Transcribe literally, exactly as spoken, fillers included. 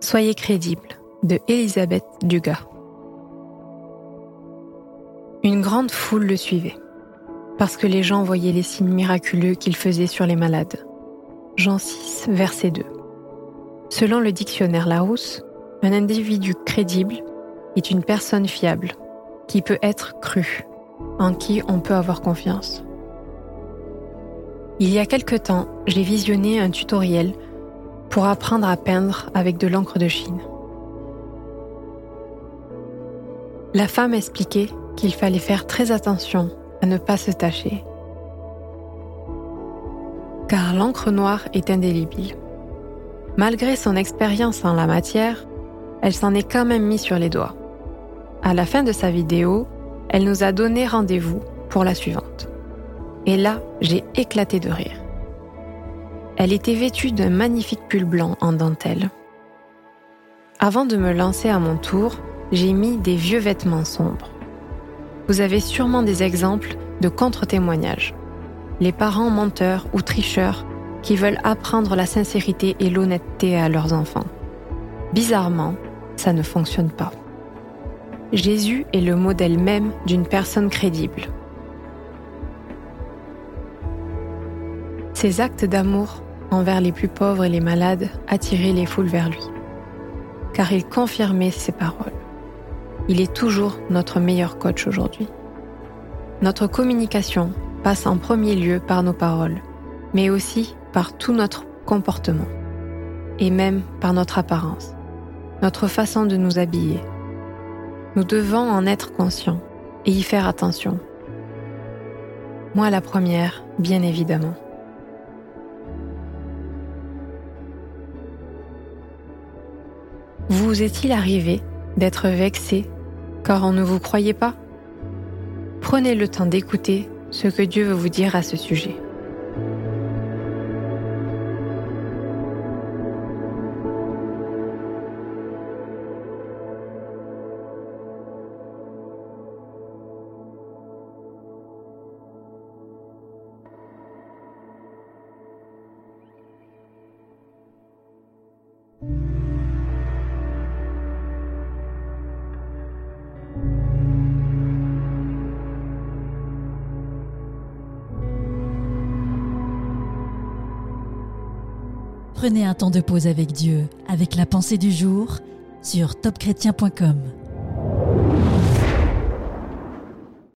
Soyez crédible de Elisabeth Dugas. Une grande foule le suivait, parce que les gens voyaient les signes miraculeux qu'il faisait sur les malades. Jean six, verset deux. Selon le dictionnaire Larousse, un individu crédible est une personne fiable, qui peut être crue, en qui on peut avoir confiance. Il y a quelque temps, j'ai visionné un tutoriel pour apprendre à peindre avec de l'encre de Chine. La femme expliquait qu'il fallait faire très attention à ne pas se tacher, car l'encre noire est indélébile. Malgré son expérience en la matière, elle s'en est quand même mise sur les doigts. À la fin de sa vidéo, elle nous a donné rendez-vous pour la suivante. Et là, j'ai éclaté de rire. Elle était vêtue d'un magnifique pull blanc en dentelle. Avant de me lancer à mon tour, j'ai mis des vieux vêtements sombres. Vous avez sûrement des exemples de contre-témoignages. Les parents menteurs ou tricheurs qui veulent apprendre la sincérité et l'honnêteté à leurs enfants. Bizarrement, ça ne fonctionne pas. Jésus est le modèle même d'une personne crédible. Ses actes d'amour envers les plus pauvres et les malades attiraient les foules vers lui, car il confirmait ses paroles. Il est toujours notre meilleur coach aujourd'hui. Notre communication passe en premier lieu par nos paroles, mais aussi par tout notre comportement, et même par notre apparence, notre façon de nous habiller. Nous devons en être conscients et y faire attention. Moi la première, bien évidemment. Vous est-il arrivé d'être vexé car on ne vous croyait pas ? Prenez le temps d'écouter ce que Dieu veut vous dire à ce sujet. Prenez un temps de pause avec Dieu, avec la pensée du jour sur top chrétien point com.